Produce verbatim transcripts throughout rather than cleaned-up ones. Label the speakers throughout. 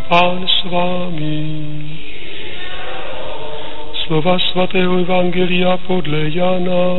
Speaker 1: Pán s vámi. Slova svatého evangelia podle Jana.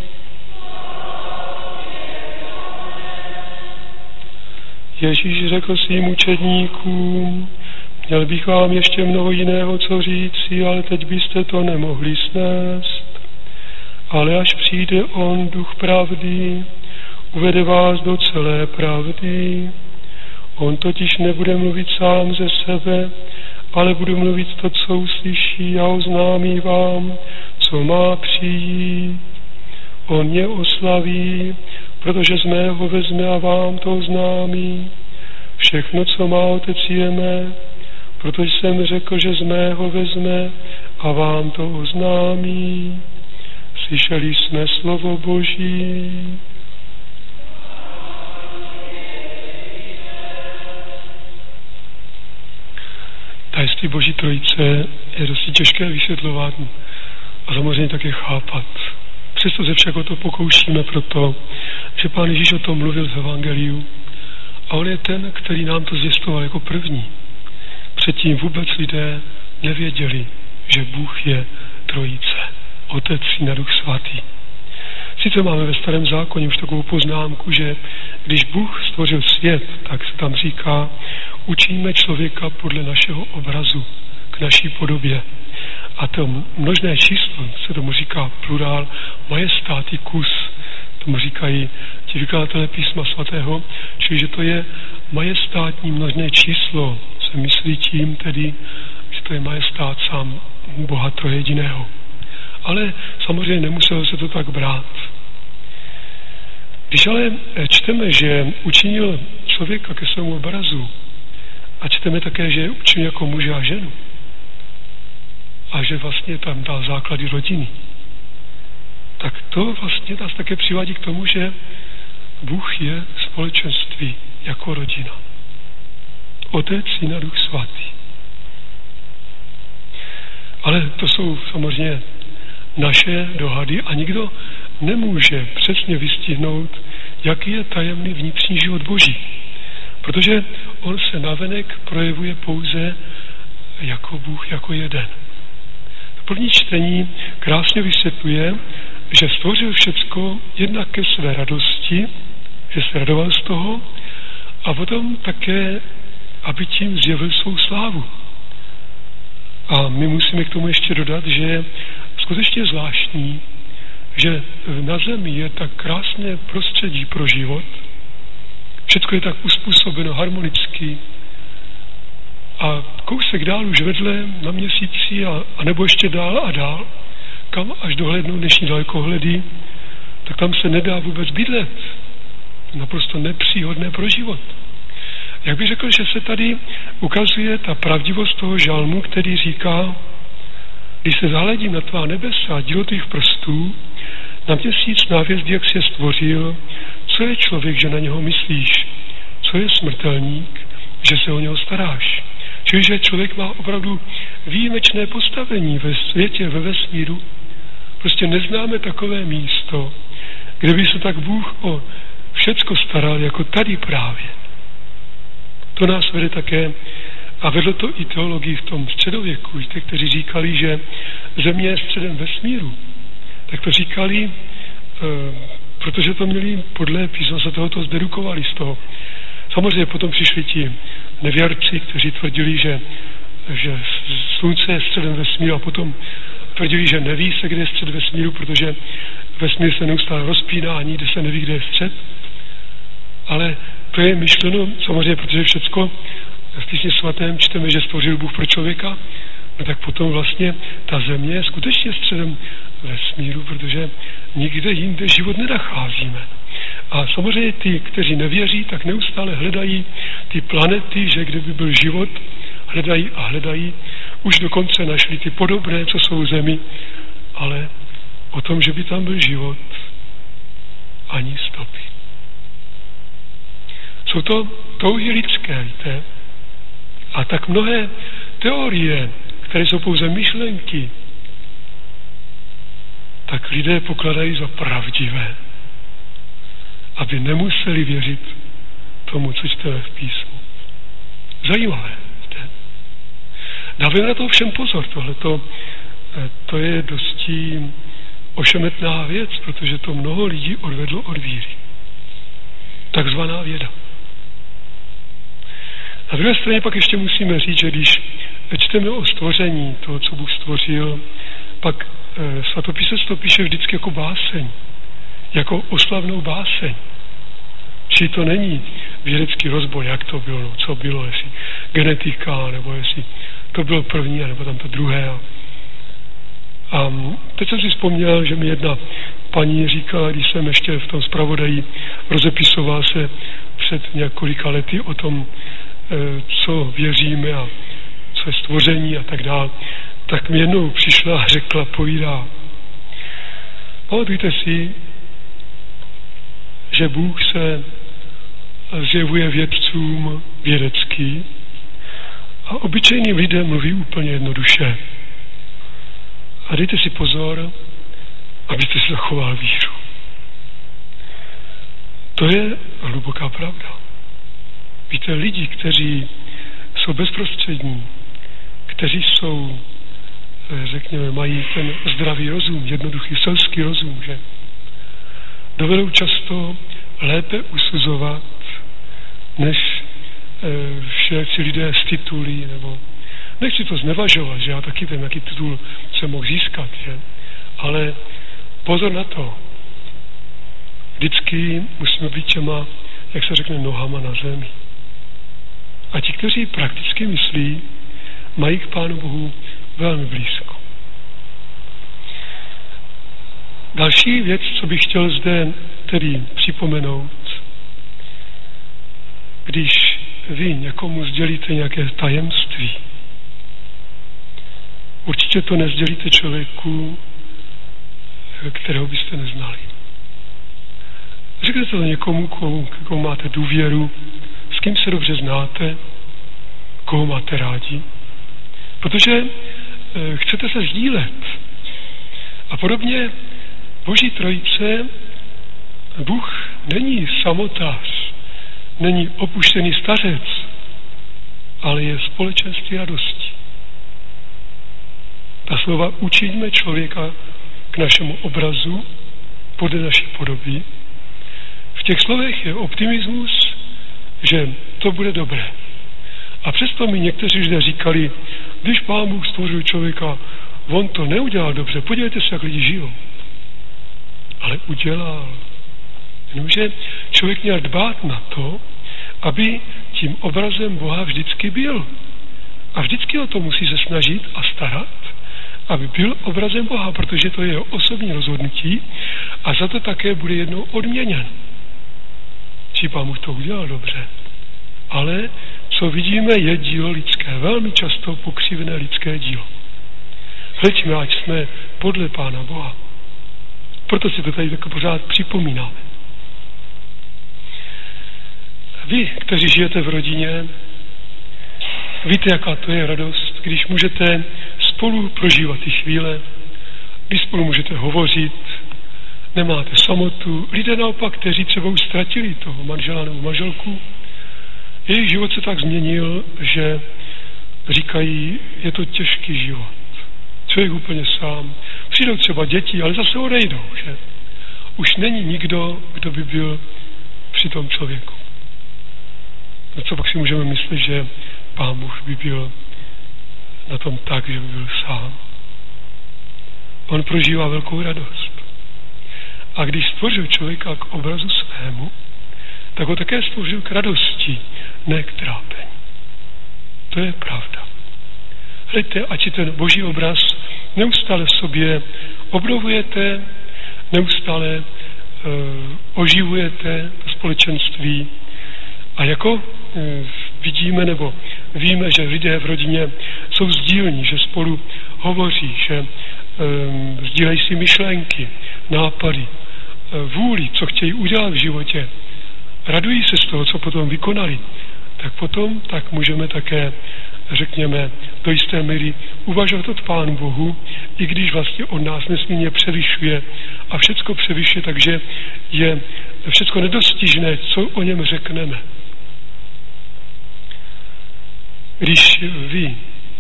Speaker 1: Ježíš řekl svým učedníkům: měl bych vám ještě mnoho jiného co říci, ale teď byste to nemohli snést. Ale až přijde on, Duch pravdy, uvede vás do celé pravdy. On totiž nebude mluvit sám ze sebe, ale bude mluvit to, co uslyší, a oznámí vám, co má přijít. On mě oslaví, protože z mého vezme a vám to oznámí. Všechno, co má Otec, je mé, protože jsem řekl, že z mého vezme a vám to oznámí. Slyšeli jsme slovo Boží. Tajemství Boží trojice je dosti těžké vysvětlovat a samozřejmě také chápat. Přesto se však o to pokoušíme proto, že Pán Ježíš o tom mluvil v Evangeliu a on je ten, který nám to zvěstoval jako první. Předtím vůbec lidé nevěděli, že Bůh je trojice. Otec, Syn a Duch svatý. Sice máme ve Starém zákoně už takovou poznámku, že když Bůh stvořil svět, tak se tam říká, učíme člověka podle našeho obrazu, k naší podobě. A to množné číslo, se tomu říká plurál majestaticus, tomu říkají ti vykladatelé písma svatého, čili že to je majestátní množné číslo, se myslí tím tedy, že to je majestát sám Boha trojediného. Ale samozřejmě nemuselo se to tak brát. Když ale čteme, že učinil člověka ke svému obrazu a čteme také, že učinil jako muže a ženu a že vlastně tam dal základy rodiny, tak to vlastně nás také přivádí k tomu, že Bůh je společenství jako rodina. Otec, Syn a Duch svatý. Ale to jsou samozřejmě naše dohady a nikdo nemůže přesně vystihnout, jaký je tajemný vnitřní život Boží. Protože on se navenek projevuje pouze jako Bůh, jako jeden. První čtení krásně vysvětluje, že stvořil všecko jednak ke své radosti, že se radoval z toho, a potom také, aby tím zjevil svou slávu. A my musíme k tomu ještě dodat, že je skutečně zvláštní, že na zemi je tak krásné prostředí pro život, všechno je tak uspůsobeno harmonicky a kousek dál už vedle na měsíci a, a nebo ještě dál a dál, kam až dohlednou dnešní dalekohledy, tak tam se nedá vůbec bydlet. Naprosto nepříhodné pro život. Jak bych řekl, že se tady ukazuje ta pravdivost toho žalmu, který říká: když se zahledím na tvá nebesa a dílo tvých prstů, na měsíc, na hvězdy, jak jsi je stvořil, co je člověk, že na něho myslíš? Co je smrtelník, že se o něho staráš? Čili, že člověk má opravdu výjimečné postavení ve světě, ve vesmíru. Prostě neznáme takové místo, kde by se tak Bůh o všecko staral, jako tady právě. To nás vede také, a vedlo to i teologii v tom středověku, víte, kteří říkali, že země je středem vesmíru. Tak to říkali, e, protože to měli podle písma svatého, to zdedukovali z toho. Samozřejmě potom přišli ti nevěrci, kteří tvrdili, že, že slunce je středem vesmíru, a potom tvrdili, že neví se, kde je střed vesmíru, protože vesmír se neustále rozpíná a nikde se neví, kde je střed. Ale to je myšleno, samozřejmě, protože všecko v písmě svatém čteme, že stvořil Bůh pro člověka, no tak potom vlastně ta země je skutečně středem vesmíru, protože nikde jinde život nenacházíme. A samozřejmě ty, kteří nevěří, tak neustále hledají ty planety, že kde by byl život, hledají a hledají. Už dokonce našli ty podobné, co jsou zemi, ale o tom, že by tam byl život, ani stopy. Jsou to touhy lidské, víte? A tak mnohé teorie, které jsou pouze myšlenky, tak lidé pokladají za pravdivé, aby nemuseli věřit tomu, co čteme v písmu. Zajímavé, víte? Dávejme na to všem pozor, tohleto, to je dosti ošemetná věc, protože to mnoho lidí odvedlo od víry. Takzvaná věda. Na druhé straně pak ještě musíme říct, že když čteme o stvoření toho, co Bůh stvořil, pak e, svatopisec to píše vždycky jako báseň, jako oslavnou báseň. Čili to není vědecký rozbor, jak to bylo, no, co bylo, jestli genetika, nebo jestli to bylo první, nebo tam to druhé. A, a teď jsem si vzpomněl, že mi jedna paní říkala, když jsem ještě v tom zpravodaji rozepisoval se před několika lety o tom, co věříme a co je stvoření a tak dále, tak mi jednou přišla a řekla, povídá, pamatujte si, že Bůh se zjevuje vědcům vědecky a obyčejným lidem mluví úplně jednoduše. A dejte si pozor, abyste si zachoval víru. To je hluboká pravda. Víte, lidi, kteří jsou bezprostřední, kteří jsou, řekněme, mají ten zdravý rozum, jednoduchý selský rozum, že dovedou často lépe usuzovat, než všetci lidé z titulí, nebo nechci to znevažovat, že já taky ten, jaký titul jsem mohl získat, že? Ale pozor na to. Vždycky musíme být těma, jak se řekne, nohama na zemi. A ti, kteří prakticky myslí, mají k Pánu Bohu velmi blízko. Další věc, co bych chtěl zde tedy připomenout, když vy někomu sdělíte nějaké tajemství, určitě to nesdělíte člověku, kterého byste neznali. Řeknete to někomu, komu, komu máte důvěru, s kým se dobře znáte, koho máte rádi, protože e, chcete se sdílet. A podobně Boží trojice, Bůh není samotář, není opuštěný stařec, ale je společenství radosti. Ta slova učiňme člověka k našemu obrazu, podle naší podoby. V těch slovech je optimismus, že to bude dobré. A přesto mi někteří lidé říkali, když Pán Bůh stvořil člověka, on to neudělal dobře, podívejte se, jak lidi žijou. Ale udělal. Jenomže člověk měl dbát na to, aby tím obrazem Boha vždycky byl. A vždycky o to musí se snažit a starat, aby byl obrazem Boha, protože to je jeho osobní rozhodnutí a za to také bude jednou odměněn. Či Pán Bůh to udělal dobře. Ale co vidíme, je dílo lidské, velmi často pokřivené lidské dílo. Hleďme, ať jsme podle Pána Boha. Proto si to tady tak pořád připomínáme. Vy, kteří žijete v rodině, víte, jaká to je radost, když můžete spolu prožívat ty chvíle, když spolu můžete hovořit, nemáte samotu. Lidé naopak, kteří třeba už ztratili toho manžela nebo manželku, jejich život se tak změnil, že říkají, je to těžký život. Člověk úplně sám. Přijdou třeba děti, ale zase odejdou, že? Už není nikdo, kdo by byl při tom člověku. No co pak si můžeme myslet, že Pán Bůh by byl na tom tak, že by byl sám. On prožívá velkou radost. A když stvořil člověka k obrazu svému, tak ho také stvořil k radosti, ne k trápení. To je pravda. Hleďte, ať si ten Boží obraz neustále v sobě obnovujete, neustále e, oživujete to společenství. A jako e, vidíme, nebo víme, že lidé v rodině jsou sdílní, že spolu hovoří, že e, sdílejí si myšlenky, nápady, e, vůli, co chtějí udělat v životě, radují se z toho, co potom vykonali, tak potom tak můžeme také, řekněme, do jisté míry uvažovat od Pánu Bohu, i když vlastně od nás nesmírně převyšuje a všecko převyšuje, takže je všecko nedostižné, co o něm řekneme. Když vy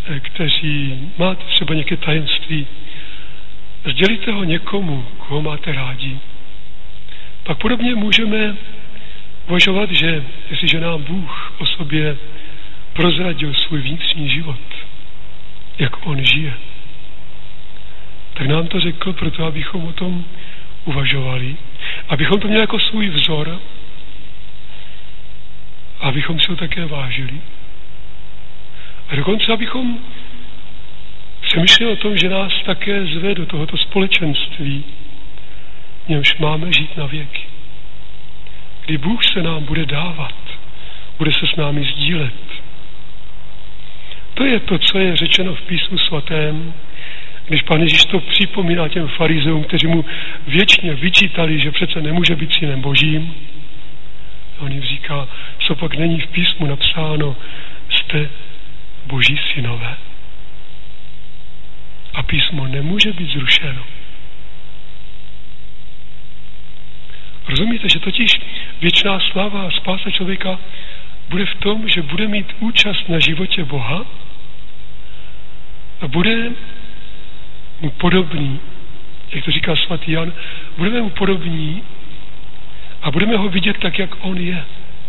Speaker 1: kteří máte třeba nějaké tajemství, sdělíte ho někomu, koho máte rádi. Pak podobně můžeme uvažovat, že jestliže nám Bůh o sobě prozradil svůj vnitřní život, jak on žije, tak nám to řekl proto, abychom o tom uvažovali, abychom to měli jako svůj vzor, abychom si ho také vážili. A dokonce, abychom přemýšleli o tom, že nás také zve do tohoto společenství, v němž máme žít na věky. Kdy Bůh se nám bude dávat, bude se s námi sdílet. To je to, co je řečeno v Písmu svatém, když Pán Ježíš to připomíná těm farizeům, kteří mu věčně vyčítali, že přece nemůže být synem Božím. A on jim říká, co pak není v Písmu napsáno, jste Boží synové. A Písmo nemůže být zrušeno. Rozumíte, že totiž věčná sláva a spása člověka bude v tom, že bude mít účast na životě Boha a bude mu podobný, jak to říká svatý Jan, budeme mu podobní a budeme ho vidět tak, jak on je.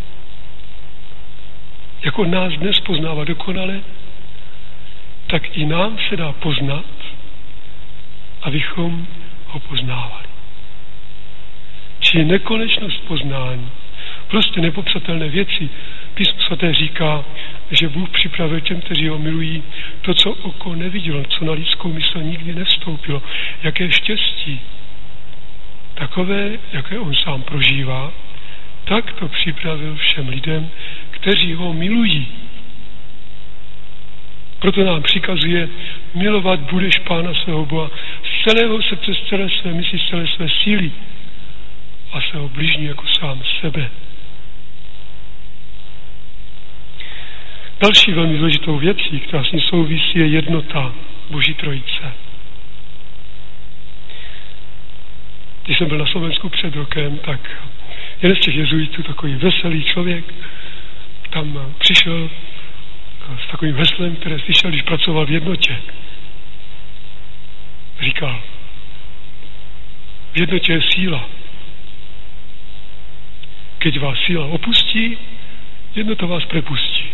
Speaker 1: Jak on nás dnes poznává dokonale, tak i nám se dá poznat, abychom ho poznávali. Či nekonečnost poznání, prostě nepopsatelné věci. Písmo svaté říká, že Bůh připravil těm, kteří ho milují, to, co oko nevidělo, co na lidskou mysl nikdy nevstoupilo. Jaké štěstí, takové, jaké on sám prožívá, tak to připravil všem lidem, kteří ho milují. Proto nám přikazuje, milovat budeš Pána svého Boha z celého srdce, z celé své mysli, z celé své síly a svého bližní jako sám sebe. Další velmi důležitou věcí, která s ní souvisí, je jednota Boží trojice. Když jsem byl na Slovensku před rokem, tak jeden z těch jezuitů, takový veselý člověk, tam přišel s takovým heslem, které slyšel, když pracoval v jednotě. Říkal, v jednotě je síla. Keď vás síla opustí, jednota vás prepustí.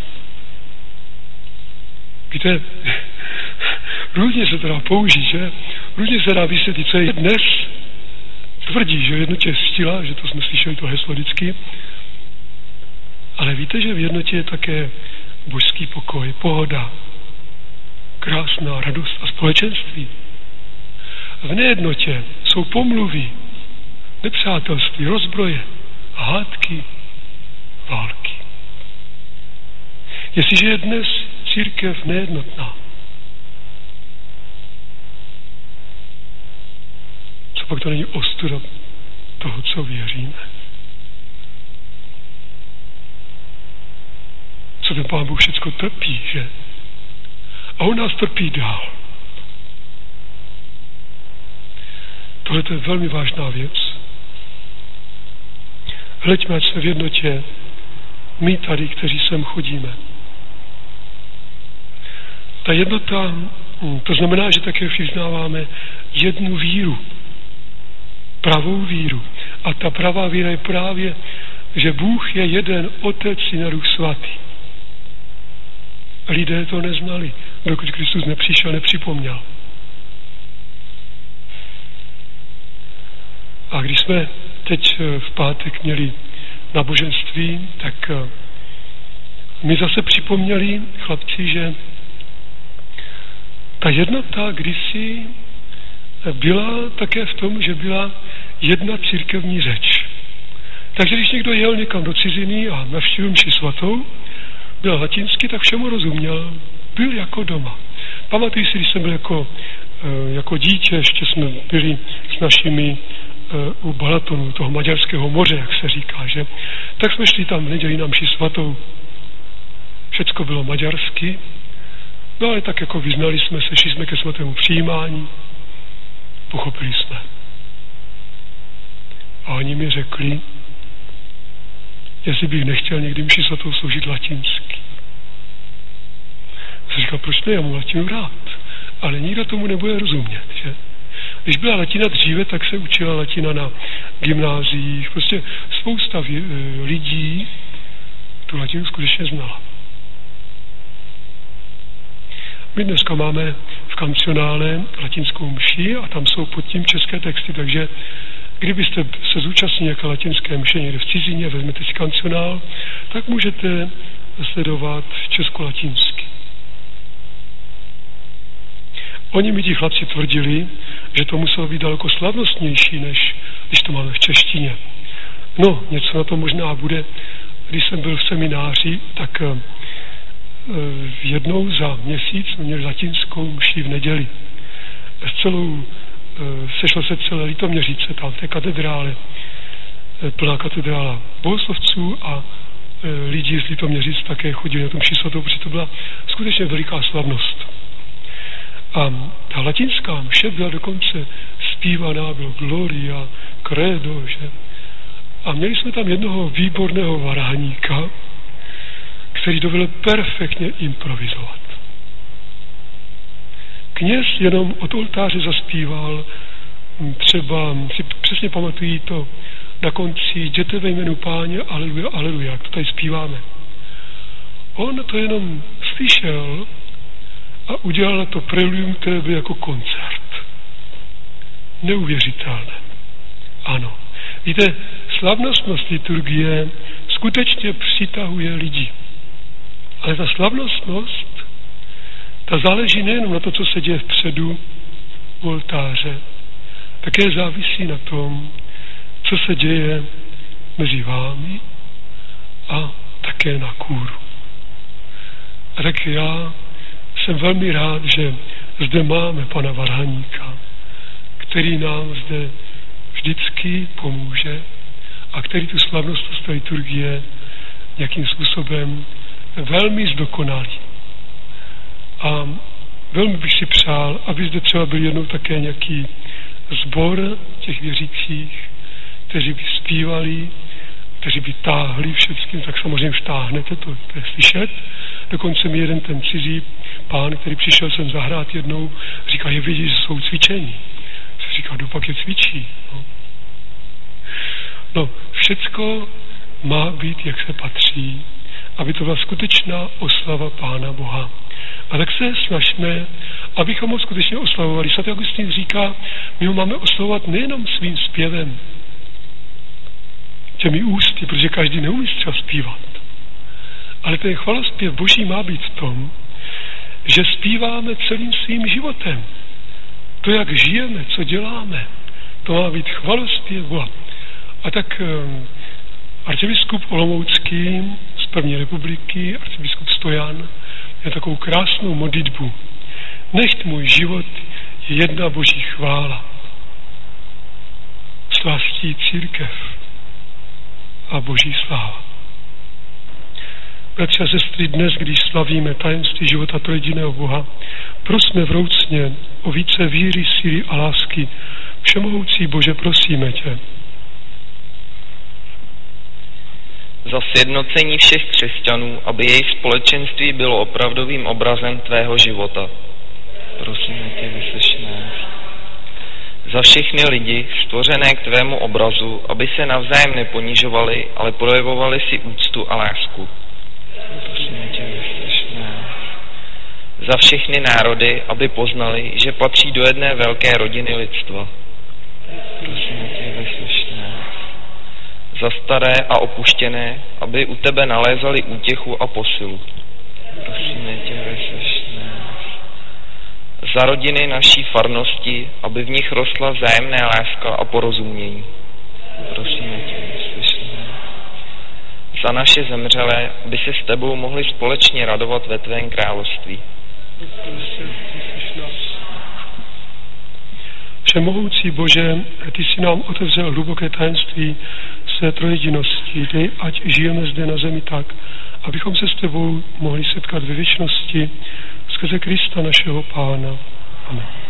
Speaker 1: Víte, různě se to dá použít, že? Různě se dá vysvětlit, co je dnes. Tvrdí, že v jednotě je síla, že to jsme slyšeli to heslo vždycky. Ale víte, že v jednotě je také božský pokoj, pohoda, krásná radost a společenství. V nejednotě jsou pomluvy, nepřátelství, rozbroje, hádky, války. Jestliže je dnes církev nejednotná, co pak to není ostuda toho, co věříme? Co ten Pán Bůh všecko trpí, že? A on nás trpí dál. Tohle je velmi vážná věc. Hleďme, ať jsme v jednotě my tady, kteří sem chodíme. Ta jednota, to znamená, že také vyznáváme jednu víru, pravou víru. A ta pravá víra je právě, že Bůh je jeden, Otec, Syn a Duch Svatý. Lidé to neznali, dokud Kristus nepřišel, nepřipomněl. A když jsme teď v pátek měli náboženství, tak mi zase připomněli chlapci, že ta jednota kdysi byla také v tom, že byla jedna církevní řeč. Takže když někdo jel někam do ciziny a navštívil mši svatou, byl latinsky, tak všemu rozuměl. Byl jako doma. Pamatuji si, když jsem byl jako, jako dítě, ještě jsme byli s našimi u Balatonu, toho Maďarského moře, jak se říká, že? Tak jsme šli tam v neděli na mši svatou. Všecko bylo maďarsky. No ale tak jako vyznali jsme se, šli jsme ke svatému přijímání. Pochopili jsme. A oni mi řekli, jestli bych nechtěl někdy mši svatou sloužit latinsky. Jsem říkal, proč ne, já mám latinu rád, ale nikdo tomu nebude rozumět, že? Když byla latina dříve, tak se učila latina na gymnáziích, prostě spousta lidí tu latinu skutečně znala. My dneska máme v kancionále latinskou mši a tam jsou pod tím české texty, takže kdybyste se zúčastnili nějaké latinské mše někde v cizině, vezmete si kancionál, tak můžete sledovat česko-latinsky. Oni mi ti chlapci tvrdili, že to muselo být daleko slavnostnější, než když to máme v češtině. No, něco na to možná bude. Když jsem byl v semináři, tak e, jednou za měsíc jsme měli latinskou mši v neděli. S celou, e, sešlo se celé Litoměřice, tam v té katedrále, e, plná katedrála bohoslovců a e, lidi z Litoměřic také chodili na tu mši svatou, protože to byla skutečně veliká slavnost. A ta latinská mše byla dokonce zpívaná, bylo Gloria, Credo, že? A měli jsme tam jednoho výborného varhaníka, který dovedl perfektně improvizovat. Kněz jenom od oltáře zaspíval, třeba si přesně pamatují to na konci, jděte ve jménu Páně, aleluja, aleluja, jak to tady zpíváme. On to jenom slyšel a udělal na to preludium, které bylo jako koncert. Neuvěřitelné. Ano. Víte, slavnostnost liturgie skutečně přitahuje lidi. Ale ta slavnostnost, ta záleží nejenom na to, co se děje vpředu u oltáře, také závisí na tom, co se děje mezi vámi a také na kůru. A tak já jsem velmi rád, že zde máme pana varhaníka, který nám zde vždycky pomůže a který tu slavnost té liturgie nějakým způsobem velmi zdokonalí. A velmi bych si přál, aby zde třeba byl jednou také nějaký sbor těch věřících, kteří by zpívali, kteří by táhli všeckým, tak samozřejmě už táhnete, to, to je slyšet. Dokonce mi jeden ten cizí pán, který přišel sem zahrát jednou, říká, je vidět, že jsou cvičení. Se říká, kdo pak je cvičí. No. no, všecko má být, jak se patří, aby to byla skutečná oslava Pána Boha. A tak se snažíme, abychom ho skutečně oslavovali. Svatý Augustín říká, my ho máme oslavovat nejenom svým zpěvem, těmi ústy, protože každý neumí třeba zpívat. Ale ten chvalospěv Boží má být v tom, že zpíváme celým svým životem. To, jak žijeme, co děláme, to má být chvalospěv Boha. A tak um, arcibiskup Olomoucký z první republiky, arcibiskup Stojan, je takovou krásnou modlitbu. Nechť můj život je jedna Boží chvála. Slastí církev a Boží sláva. Bratři a sestry, dnes, když slavíme tajemství života trojjediného Boha, prosme vroucně o více víry, síly a lásky. Všemohoucí Bože, prosíme tě.
Speaker 2: Za sjednocení všech křesťanů, aby jejich společenství bylo opravdovým obrazem tvého života. Prosíme tě, vyslyš nás. Za všechny lidi, stvořené k tvému obrazu, aby se navzájem neponižovali, ale projevovali si úctu a lásku. Prosíme tě, vyslyš nás. Za všechny národy, aby poznali, že patří do jedné velké rodiny lidstva. Prosíme tě, vyslyš nás. Za staré a opuštěné, aby u tebe nalézali útěchu a posilu. Prosíme tě, vyslyš nás. Za rodiny naší farnosti, aby v nich rostla vzájemná láska a porozumění. Prosíme tě, vyslyš nás. Za naše zemřelé, aby se s tebou mohli společně radovat ve tvém království. Prosíme tě, vyslyš nás.
Speaker 1: Všemohoucí Bože, ty jsi nám otevřel hluboké tajemství své trojjedinosti. Dej, ať žijeme zde na zemi tak, abychom se s tebou mohli setkat ve věčnosti skrze Krista našeho Pána. Amen.